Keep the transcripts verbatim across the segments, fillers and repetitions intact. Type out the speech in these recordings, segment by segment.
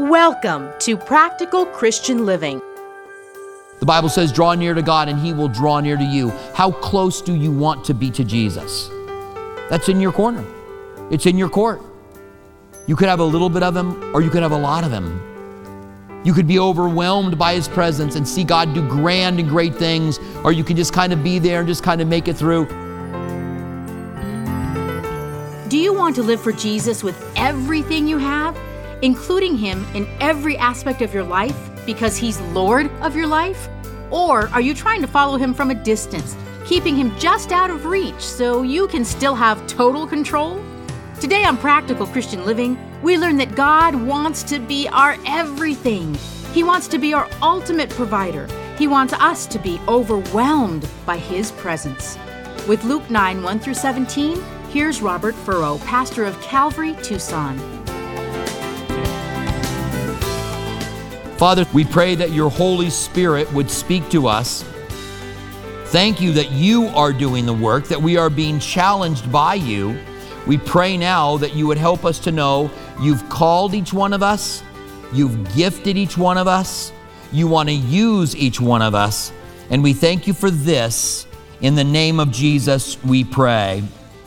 Welcome to Practical Christian Living. The Bible says, draw near to God and He will draw near to you. How close do you want to be to Jesus? That's in your corner. It's in your court. You could have a little bit of Him or you could have a lot of Him. You could be overwhelmed by His presence and see God do grand and great things, or you can just kind of be there and just kind of make it through. Do you want to live for Jesus with everything you have, including Him in every aspect of your life because He's Lord of your life? Or are you trying to follow Him from a distance, keeping Him just out of reach so you can still have total control? Today on Practical Christian Living, we learn that God wants to be our everything. He wants to be our ultimate provider. He wants us to be overwhelmed by His presence. With Luke nine, one through seventeen, here's Robert Furrow, pastor of Calvary, Tucson. Father, we pray that your Holy Spirit would speak to us. Thank you that you are doing the work, that we are being challenged by you. We pray now that you would help us to know you've called each one of us, you've gifted each one of us, you want to use each one of us, and we thank you for this. In the name of Jesus, we pray.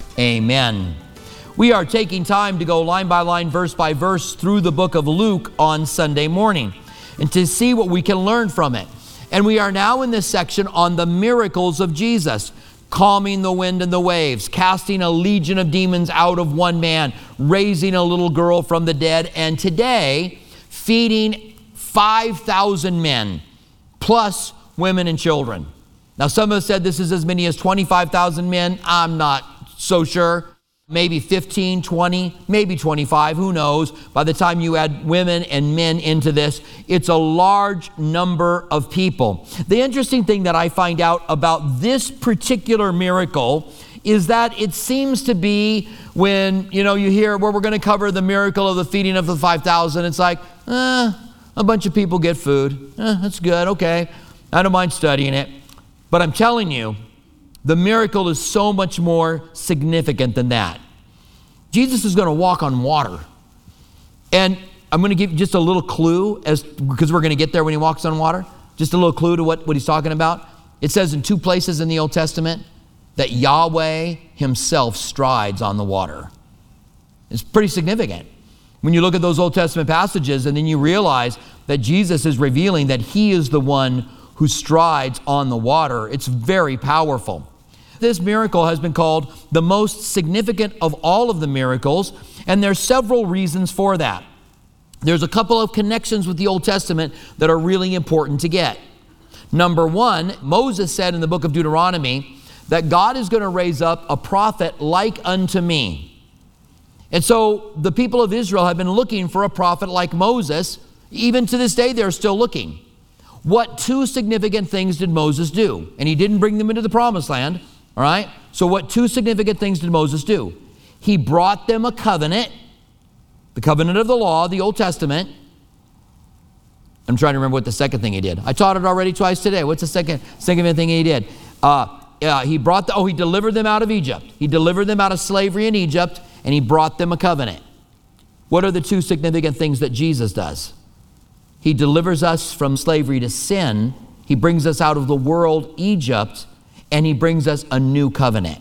Amen. We are taking time to go line by line, verse by verse through the book of Luke on Sunday morning and to see what we can learn from it. And we are now in this section on the miracles of Jesus. Calming the wind and the waves, casting a legion of demons out of one man, raising a little girl from the dead, and today, feeding five thousand men, plus women and children. Now, some have said this is as many as twenty-five thousand men. I'm not so sure. Maybe fifteen, twenty, maybe twenty-five, who knows? By the time you add women and men into this, it's a large number of people. The interesting thing that I find out about this particular miracle is that it seems to be when, you know, you hear where we're going to cover the miracle of the feeding of the five thousand, it's like, eh, a bunch of people get food. Eh, that's good, okay. I don't mind studying it. But I'm telling you, the miracle is so much more significant than that. Jesus is going to walk on water. And I'm going to give you just a little clue, as because we're going to get there when he walks on water. Just a little clue to what, what he's talking about. It says in two places in the Old Testament that Yahweh himself strides on the water. It's pretty significant. When you look at those Old Testament passages and then you realize that Jesus is revealing that he is the one who strides on the water, it's very powerful. This miracle has been called the most significant of all of the miracles, and there's several reasons for that. There's a couple of connections with the Old Testament that are really important to get. Number one, Moses said in the book of Deuteronomy that God is going to raise up a prophet like unto me. And so the people of Israel have been looking for a prophet like Moses. Even to this day, they're still looking. What two significant things did Moses do? And he didn't bring them into the promised land. All right? So what two significant things did Moses do? He brought them a covenant, the covenant of the law, the Old Testament. I'm trying to remember what the second thing he did. I taught it already twice today. What's the second, second thing he did? Uh, uh, he brought the, oh, he delivered them out of Egypt. He delivered them out of slavery in Egypt, and he brought them a covenant. What are the two significant things that Jesus does? He delivers us from slavery to sin. He brings us out of the world, Egypt, and he brings us a new covenant.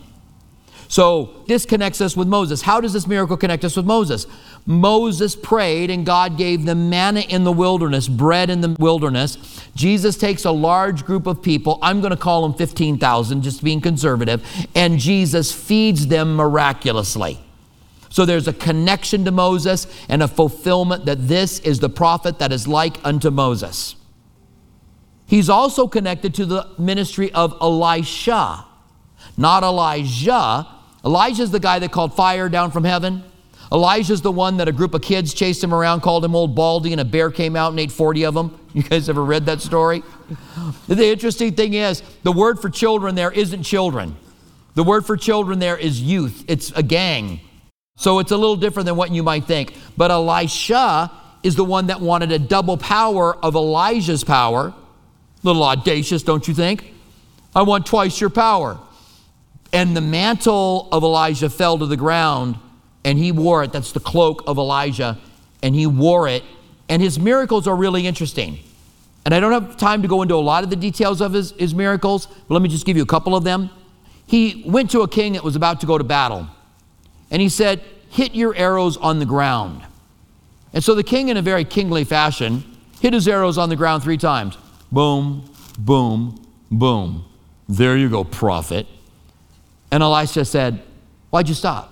So this connects us with Moses. How does this miracle connect us with Moses? Moses prayed and God gave them manna in the wilderness, bread in the wilderness. Jesus takes a large group of people, I'm going to call them fifteen thousand, just being conservative, and Jesus feeds them miraculously. So there's a connection to Moses and a fulfillment that this is the prophet that is like unto Moses. He's also connected to the ministry of Elisha, not Elijah. Elijah's the guy that called fire down from heaven. Elijah's the one that a group of kids chased him around, called him Old Baldy, and a bear came out and ate forty of them. You guys ever read that story? The interesting thing is, the word for children there isn't children. The word for children there is youth. It's a gang. So it's a little different than what you might think. But Elisha is the one that wanted a double power of Elijah's power. A little audacious, don't you think? I want twice your power. And the mantle of Elijah fell to the ground, and he wore it. That's the cloak of Elijah. And he wore it, And his miracles are really interesting. And I don't have time to go into a lot of the details of his, his miracles, but let me just give you a couple of them. He went to a king that was about to go to battle. And he said, hit your arrows on the ground. And so the king, in a very kingly fashion, hit his arrows on the ground three times. Boom, boom, boom. There you go, prophet. And Elisha said, why'd you stop?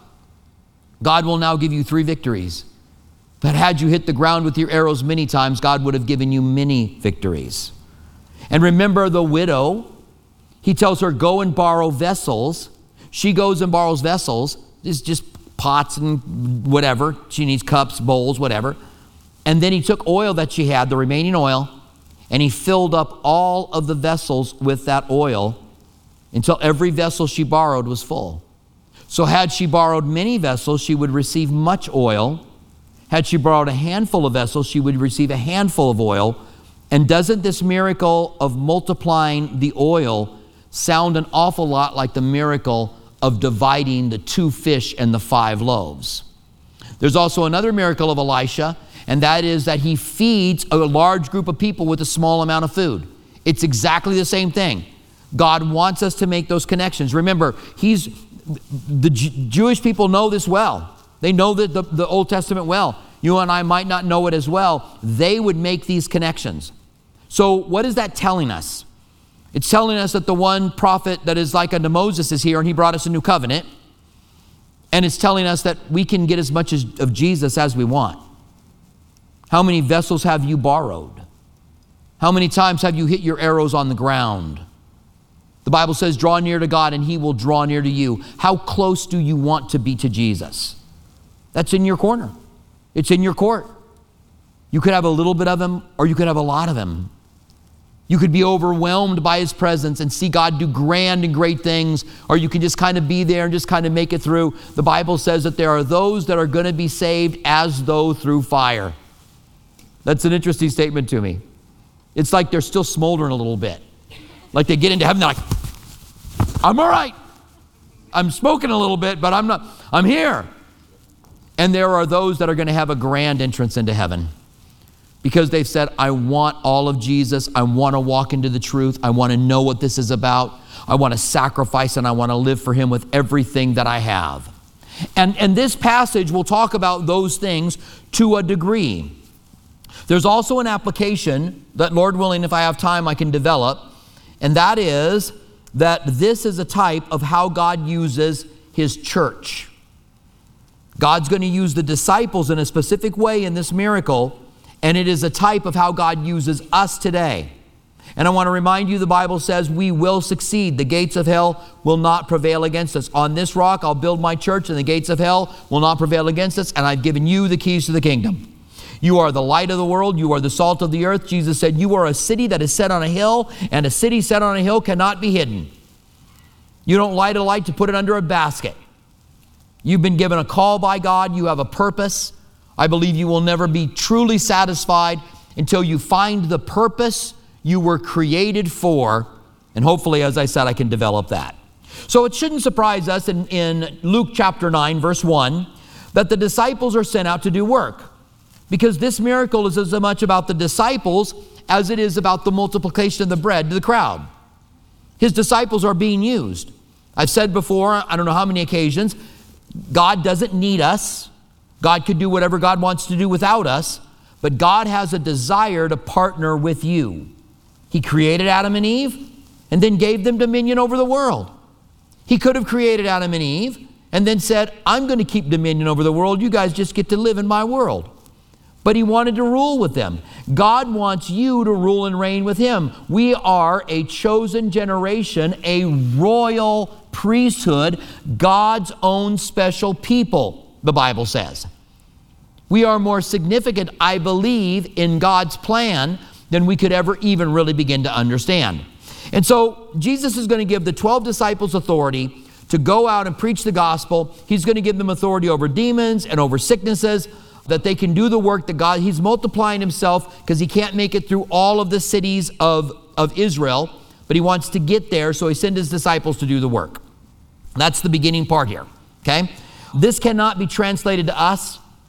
God will now give you three victories. But had you hit the ground with your arrows many times, God would have given you many victories. And remember the widow, he tells her, go and borrow vessels. She goes and borrows vessels. It's just pots and whatever. She needs cups, bowls, whatever. And then he took oil that she had, the remaining oil, and he filled up all of the vessels with that oil until every vessel she borrowed was full. So had she borrowed many vessels, she would receive much oil. Had she borrowed a handful of vessels, she would receive a handful of oil. And doesn't this miracle of multiplying the oil sound an awful lot like the miracle of dividing the two fish and the five loaves? There's also another miracle of Elisha, and that is that he feeds a large group of people with a small amount of food. It's exactly the same thing. God wants us to make those connections. Remember, he's the J- Jewish people know this well. They know the, the, the Old Testament well. You and I might not know it as well. They would make these connections. So what is that telling us? It's telling us that the one prophet that is like unto Moses is here, and he brought us a new covenant. And it's telling us that we can get as much as, of Jesus as we want. How many vessels have you borrowed? How many times have you hit your arrows on the ground? The Bible says, draw near to God and he will draw near to you. How close do you want to be to Jesus? That's in your corner. It's in your court. You could have a little bit of him, or you could have a lot of him. You could be overwhelmed by his presence and see God do grand and great things, or you can just kind of be there and just kind of make it through. The Bible says that there are those that are going to be saved as though through fire. That's an interesting statement to me. It's like they're still smoldering a little bit. Like they get into heaven, they're like, I'm all right. I'm smoking a little bit, but I'm not, I'm here. And there are those that are going to have a grand entrance into heaven because they've said, I want all of Jesus. I want to walk into the truth. I want to know what this is about. I want to sacrifice and I want to live for him with everything that I have. And, and this passage will talk about those things to a degree. There's also an application that, Lord willing, if I have time, I can develop. And that is that this is a type of how God uses his church. God's going to use the disciples in a specific way in this miracle, and it is a type of how God uses us today. And I want to remind you, the Bible says we will succeed. The gates of hell will not prevail against us. On this rock I'll build my church, and the gates of hell will not prevail against us, and I've given you the keys to the kingdom. You are the light of the world. You are the salt of the earth. Jesus said, you are a city that is set on a hill, and a city set on a hill cannot be hidden. You don't light a light to put it under a basket. You've been given a call by God. You have a purpose. I believe you will never be truly satisfied until you find the purpose you were created for. And hopefully, as I said, I can develop that. So it shouldn't surprise us in, in Luke chapter nine, verse one, that the disciples are sent out to do work. Because this miracle is as much about the disciples as it is about the multiplication of the bread to the crowd. His disciples are being used. I've said before, I don't know how many occasions, God doesn't need us. God could do whatever God wants to do without us, but God has a desire to partner with you. He created Adam and Eve and then gave them dominion over the world. He could have created Adam and Eve and then said, I'm going to keep dominion over the world. You guys just get to live in my world. But he wanted to rule with them. God wants you to rule and reign with him. We are a chosen generation, a royal priesthood, God's own special people, the Bible says. We are more significant, I believe, in God's plan than we could ever even really begin to understand. And so Jesus is going to give the twelve disciples authority to go out and preach the gospel. He's going to give them authority over demons and over sicknesses, that they can do the work that God, he's multiplying himself because he can't make it through all of the cities of, of Israel, but he wants to get there, so he sends his disciples to do the work. That's the beginning part here, okay? This cannot be translated to us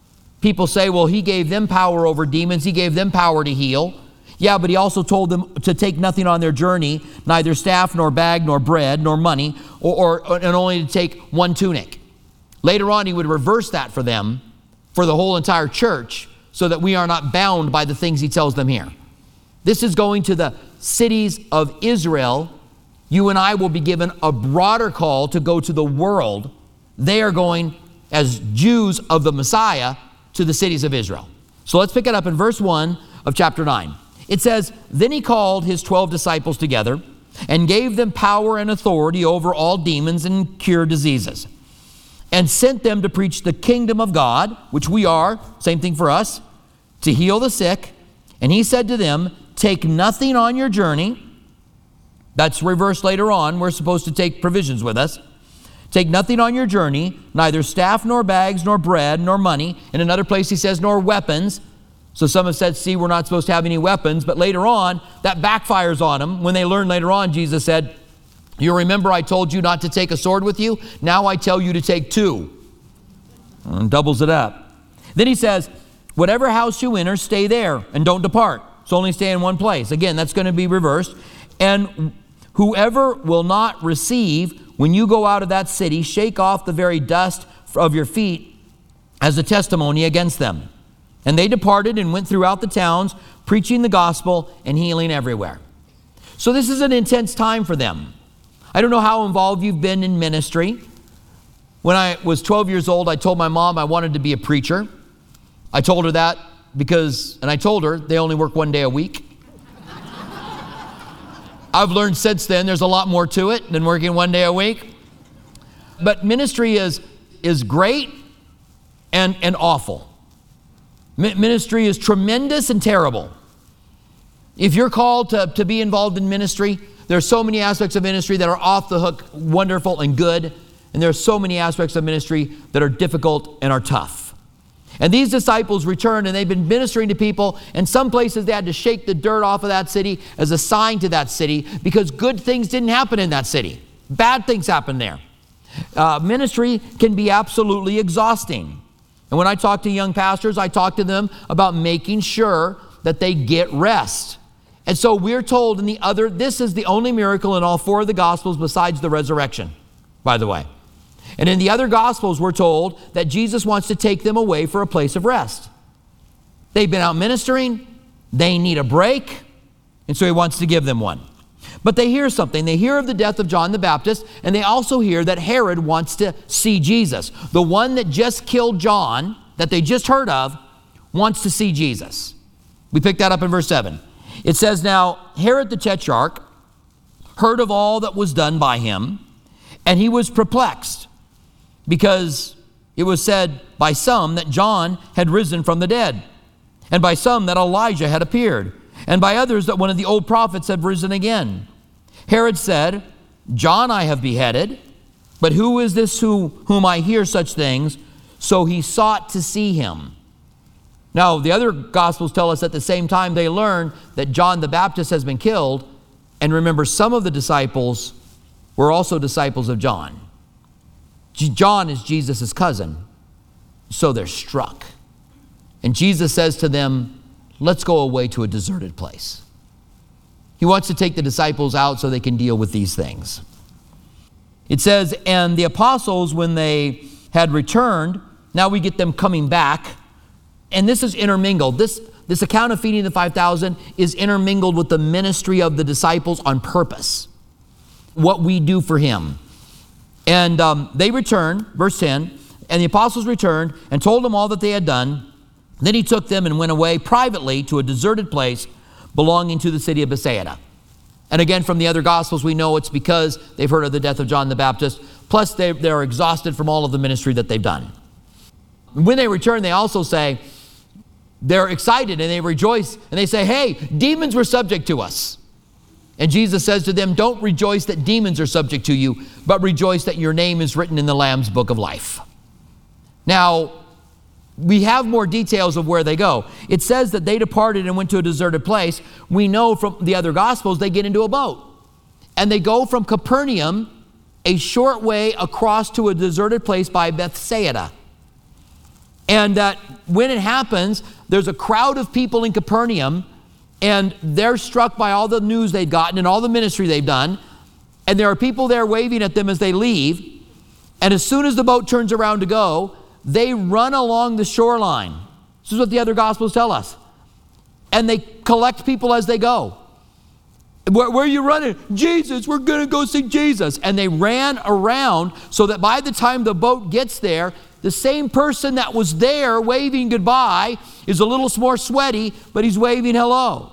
People say, well, he gave them power over demons. He gave them power to heal. Yeah, but he also told them to take nothing on their journey, neither staff, nor bag, nor bread, nor money, or, or and only to take one tunic. Later on, he would reverse that for them, for the whole entire church, so that we are not bound by the things he tells them here. This is going to the cities of Israel. You and I will be given a broader call to go to the world. They are going as Jews of the Messiah to the cities of Israel. So let's pick it up in verse one of chapter nine. It says, then he called his twelve disciples together and gave them power and authority over all demons and cure diseases, and sent them to preach the kingdom of God, which we are, same thing for us, to heal the sick. And he said to them, take nothing on your journey. That's reversed later on. We're supposed to take provisions with us. Take nothing on your journey, neither staff, nor bags, nor bread, nor money. In another place he says, nor weapons. So some have said, see, we're not supposed to have any weapons. But later on, that backfires on them. When they learn later on, Jesus said, you remember I told you not to take a sword with you? Now I tell you to take two. And doubles it up. Then he says, whatever house you enter, stay there and don't depart. So only stay in one place. Again, that's going to be reversed. And whoever will not receive, when you go out of that city, shake off the very dust of your feet as a testimony against them. And they departed and went throughout the towns, preaching the gospel and healing everywhere. So this is an intense time for them. I don't know how involved you've been in ministry. When I was twelve years old, I told my mom I wanted to be a preacher. I told her that because, and I told her they only work one day a week. I've learned since then there's a lot more to it than working one day a week. But ministry is, is great and, and awful. Ministry is tremendous and terrible. If you're called to, to be involved in ministry, there are so many aspects of ministry that are off the hook, wonderful and good. And there are so many aspects of ministry that are difficult and are tough. And these disciples returned and they've been ministering to people. And some places they had to shake the dirt off of that city as a sign to that city because good things didn't happen in that city. Bad things happened there. Uh, ministry can be absolutely exhausting. And when I talk to young pastors, I talk to them about making sure that they get rest. And so we're told in the other, this is the only miracle in all four of the Gospels besides the resurrection, by the way. And in the other Gospels, we're told that Jesus wants to take them away for a place of rest. They've been out ministering. They need a break. And so he wants to give them one. But they hear something. They hear of the death of John the Baptist, and they also hear that Herod wants to see Jesus. The one that just killed John, that they just heard of, wants to see Jesus. We pick that up in verse seven. It says, now Herod the Tetrarch heard of all that was done by him, and he was perplexed, because it was said by some that John had risen from the dead, and by some that Elijah had appeared, and by others that one of the old prophets had risen again. Herod said, John I have beheaded, but who is this who, whom I hear such things? So he sought to see him. Now, the other Gospels tell us at the same time they learn that John the Baptist has been killed. And remember, some of the disciples were also disciples of John. John is Jesus' cousin. So they're struck. And Jesus says to them, let's go away to a deserted place. He wants to take the disciples out so they can deal with these things. It says, and the apostles, when they had returned, now we get them coming back. And this is intermingled. This, this account of feeding the five thousand is intermingled with the ministry of the disciples on purpose. What we do for him. And um, they returned, verse ten, and the apostles returned and told them all that they had done. Then he took them and went away privately to a deserted place belonging to the city of Bethsaida. And again, from the other Gospels, we know it's because they've heard of the death of John the Baptist. Plus, they, they're exhausted from all of the ministry that they've done. When they return, they also say, they're excited and they rejoice. And they say, hey, demons were subject to us. And Jesus says to them, don't rejoice that demons are subject to you, but rejoice that your name is written in the Lamb's book of life. Now, we have more details of where they go. It says that they departed and went to a deserted place. We know from the other Gospels they get into a boat. And they go from Capernaum a short way across to a deserted place by Bethsaida. And that when it happens, there's a crowd of people in Capernaum, and they're struck by all the news they've gotten and all the ministry they've done. And there are people there waving at them as they leave. And as soon as the boat turns around to go, they run along the shoreline. This is what the other Gospels tell us. And they collect people as they go. Where, where are you running? Jesus, we're going to go see Jesus. And they ran around so that by the time the boat gets there, the same person that was there waving goodbye is a little more sweaty, but he's waving hello.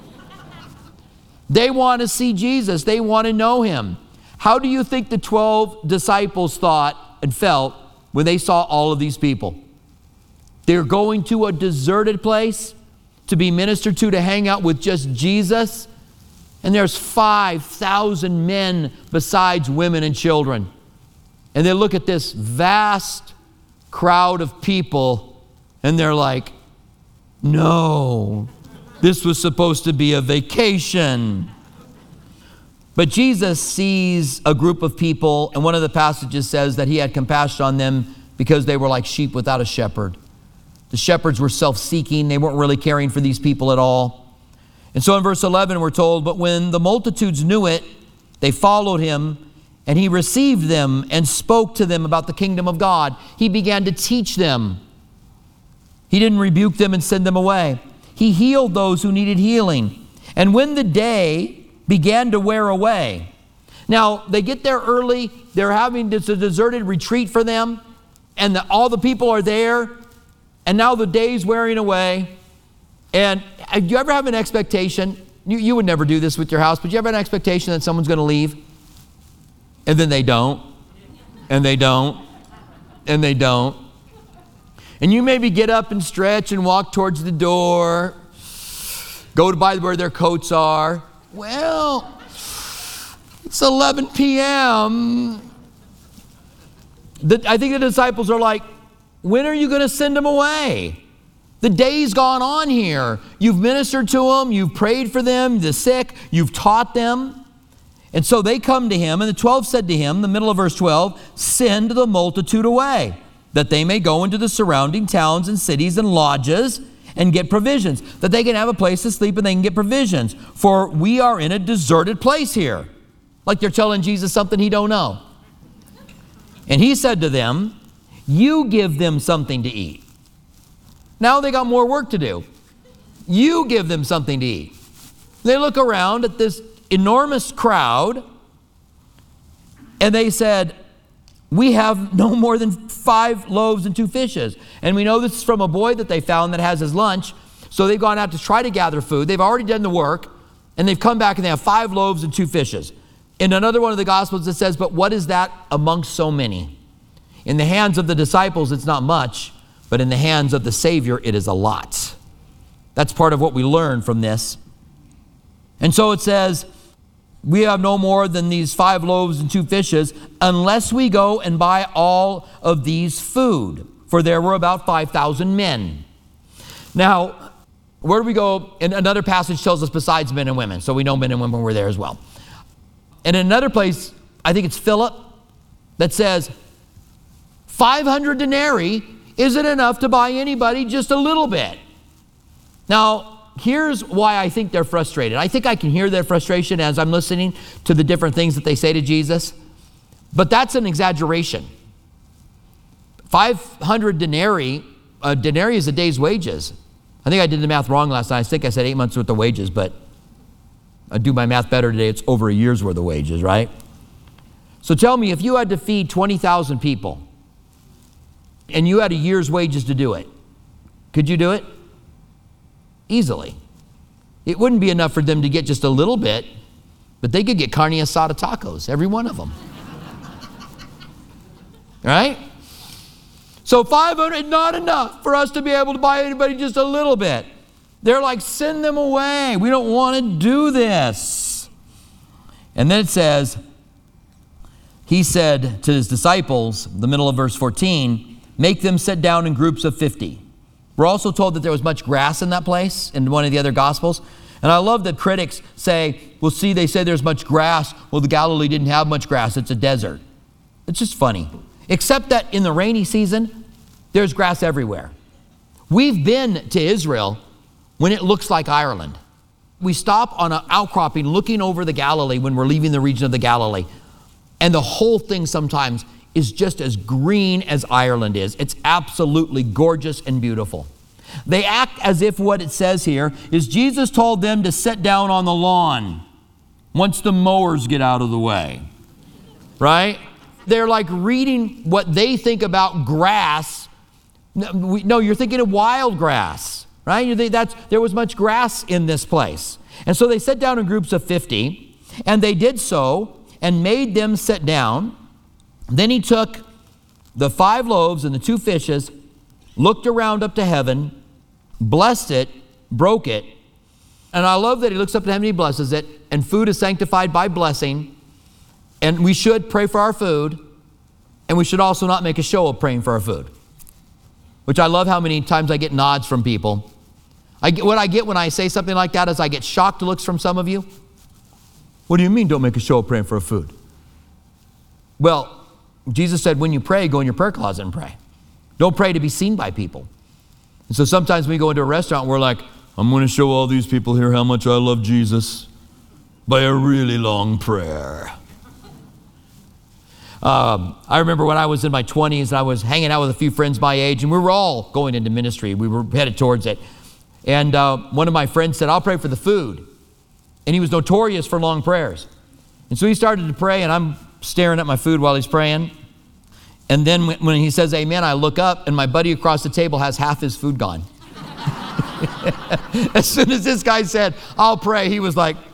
They want to see Jesus. They want to know him. How do you think the twelve disciples thought and felt when they saw all of these people? They're going to a deserted place to be ministered to, to hang out with just Jesus. And there's five thousand men besides women and children. And they look at this vast crowd of people and they're like, no, this was supposed to be a vacation. But Jesus sees a group of people, and one of the passages says that he had compassion on them because they were like sheep without a shepherd. The shepherds were self-seeking. They weren't really caring for these people at all. And so in verse eleven, we're told, but when the multitudes knew it, they followed him, and he received them and spoke to them about the kingdom of God. He began to teach them. He didn't rebuke them and send them away. He healed those who needed healing. And when the day began to wear away. Now, they get there early. They're having this a deserted retreat for them. And the, all the people are there. And now the day's wearing away. And do you ever have an expectation? You, you would never do this with your house, but you ever have an expectation that someone's going to leave? And then they don't. And they don't. And they don't. And you maybe get up and stretch and walk towards the door. Go to by where their coats are. Well, it's eleven p m The, I think the disciples are like, when are you going to send them away? The day's gone on here. You've ministered to them. You've prayed for them, the sick. You've taught them. And so they come to him, and the twelve said to him, the middle of verse twelve, send the multitude away, that they may go into the surrounding towns and cities and lodges and get provisions, that they can have a place to sleep and they can get provisions. For we are in a deserted place here. Like they're telling Jesus something he don't know. And he said to them, you give them something to eat. Now they got more work to do. You give them something to eat. They look around at this enormous crowd and they said, we have no more than five loaves and two fishes. And we know this is from a boy that they found that has his lunch. So they've gone out to try to gather food. They've already done the work. And they've come back and they have five loaves and two fishes. In another one of the Gospels it says, but what is that amongst so many? In the hands of the disciples it's not much, but in the hands of the Savior it is a lot. That's part of what we learn from this. And so it says, we have no more than these five loaves and two fishes unless we go and buy all of these food. For there were about five thousand men. Now, where do we go? And another passage tells us besides men and women. So we know men and women were there as well. And in another place, I think it's Philip, that says, five hundred denarii isn't enough to buy anybody just a little bit. Now, here's why I think they're frustrated. I think I can hear their frustration as I'm listening to the different things that they say to Jesus. But that's an exaggeration. five hundred denarii, a denarii is a day's wages. I think I did the math wrong last night. I think I said eight months worth of wages, but I do my math better today. It's over a year's worth of wages, right? So tell me, if you had to feed twenty thousand people and you had a year's wages to do it, could you do it? Easily. It wouldn't be enough for them to get just a little bit, but they could get carne asada tacos, every one of them. Right? So five hundred, not enough for us to be able to buy anybody just a little bit. They're like, send them away. We don't want to do this. And then it says, he said to his disciples, the middle of verse fourteen, make them sit down in groups of fifty. We're also told that there was much grass in that place in one of the other Gospels. And I love that critics say, well, see, they say there's much grass. Well, the Galilee didn't have much grass. It's a desert. It's just funny. Except that in the rainy season, there's grass everywhere. We've been to Israel when it looks like Ireland. We stop on an outcropping looking over the Galilee when we're leaving the region of the Galilee. And the whole thing sometimes is just as green as Ireland is. It's absolutely gorgeous and beautiful. They act as if what it says here is Jesus told them to sit down on the lawn once the mowers get out of the way, right? They're like reading what they think about grass. No, you're thinking of wild grass, right? You think that's, there was much grass in this place. And so they sat down in groups of fifty, and they did so and made them sit down. Then he took the five loaves and the two fishes, looked around up to heaven, blessed it, broke it. And I love that he looks up to heaven and he blesses it. And food is sanctified by blessing. And we should pray for our food. And we should also not make a show of praying for our food. Which I love how many times I get nods from people. I get, what I get when I say something like that is I get shocked looks from some of you. What do you mean don't make a show of praying for our food? Well, Jesus said when you pray, go in your prayer closet and pray. Don't pray to be seen by people. And so sometimes we go into a restaurant, we're like, I'm going to show all these people here how much I love Jesus by a really long prayer. Um, I remember when I was in my twenties, I was hanging out with a few friends my age, and we were all going into ministry. We were headed towards it. And uh, one of my friends said, I'll pray for the food. And he was notorious for long prayers. And so he started to pray, and I'm staring at my food while he's praying. And then when he says amen, I look up, and my buddy across the table has half his food gone. As soon as this guy said, I'll pray, he was like,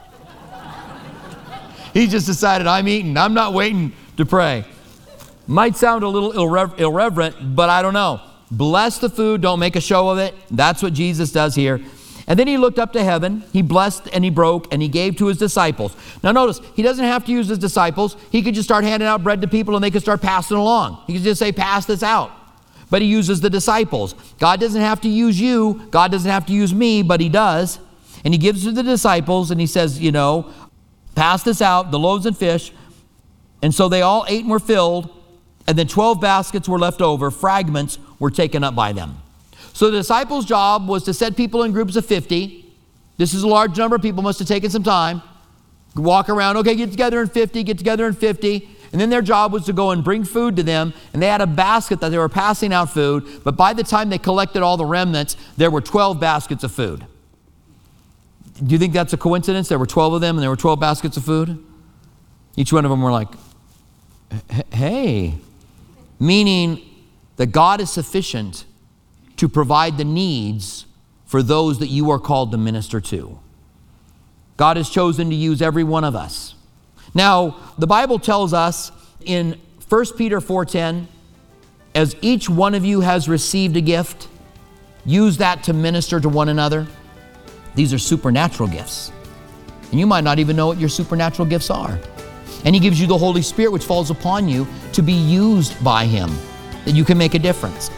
he just decided, I'm eating. I'm not waiting to pray. Might sound a little irre- irreverent, but I don't know. Bless the food, don't make a show of it. That's what Jesus does here. And then he looked up to heaven, he blessed and he broke and he gave to his disciples. Now notice, he doesn't have to use his disciples. He could just start handing out bread to people and they could start passing along. He could just say, pass this out. But he uses the disciples. God doesn't have to use you. God doesn't have to use me, but he does. And he gives to the disciples and he says, you know, pass this out, the loaves and fish. And so they all ate and were filled. And then twelve baskets were left over. Fragments were taken up by them. So the disciples' job was to set people in groups of fifty. This is a large number of people, must have taken some time. Walk around, okay, get together in fifty, get together in fifty. And then their job was to go and bring food to them. And they had a basket that they were passing out food. But by the time they collected all the remnants, there were twelve baskets of food. Do you think that's a coincidence? There were twelve of them and there were twelve baskets of food? Each one of them were like, hey. Meaning that God is sufficient to provide the needs for those that you are called to minister to. God has chosen to use every one of us. Now, the Bible tells us in First Peter four ten, as each one of you has received a gift, use that to minister to one another. These are supernatural gifts. And you might not even know what your supernatural gifts are. And he gives you the Holy Spirit, which falls upon you to be used by him, that you can make a difference.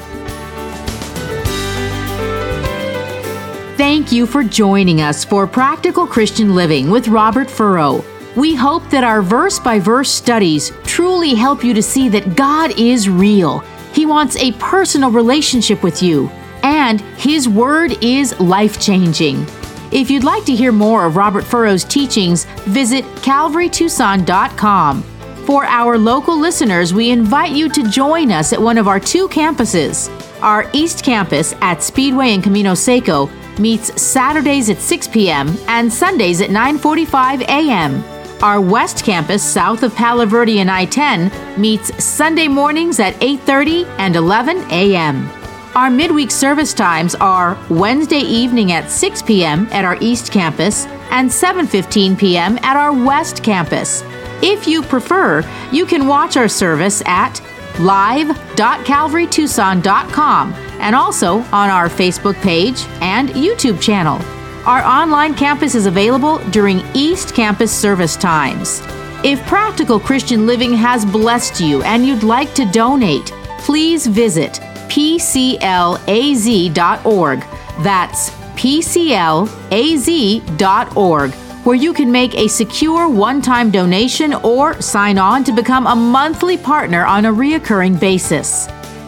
Thank you for joining us for Practical Christian Living with Robert Furrow. We hope that our verse-by-verse studies truly help you to see that God is real. He wants a personal relationship with you, and His Word is life-changing. If you'd like to hear more of Robert Furrow's teachings, visit calvary tucson dot com. For our local listeners, we invite you to join us at one of our two campuses. Our East Campus at Speedway and Camino Seco meets Saturdays at six p.m. and Sundays at nine forty-five a.m. Our West Campus, south of Palo Verde and I ten, meets Sunday mornings at eight thirty and eleven a.m. Our midweek service times are Wednesday evening at six p.m. at our East Campus and seven fifteen p.m. at our West Campus. If you prefer, you can watch our service at live dot calvary tucson dot com and also on our Facebook page and YouTube channel. Our online campus is available during East Campus service times. If Practical Christian Living has blessed you and you'd like to donate, please visit p c l a z dot org. That's p c l a z dot org, where you can make a secure one-time donation or sign on to become a monthly partner on a reoccurring basis.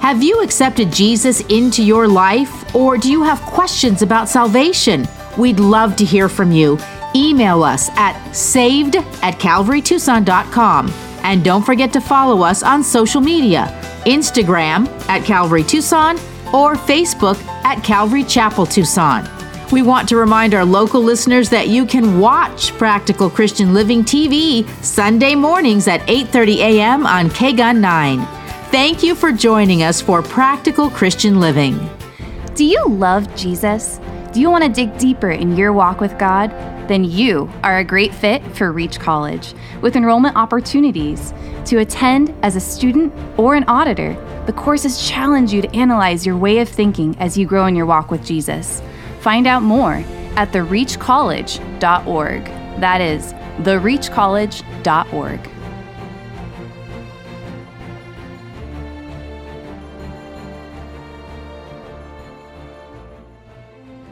Have you accepted Jesus into your life, or do you have questions about salvation? We'd love to hear from you. Email us at saved at calvary tucson dot com. And don't forget to follow us on social media, Instagram at Calvary Tucson or Facebook at Calvary Chapel Tucson. We want to remind our local listeners that you can watch Practical Christian Living T V Sunday mornings at eight thirty a.m. on K G U N nine. Thank you for joining us for Practical Christian Living. Do you love Jesus? Do you want to dig deeper in your walk with God? Then you are a great fit for Reach College, with enrollment opportunities. To attend as a student or an auditor, the courses challenge you to analyze your way of thinking as you grow in your walk with Jesus. Find out more at the reach college dot org. That is the reach college dot org.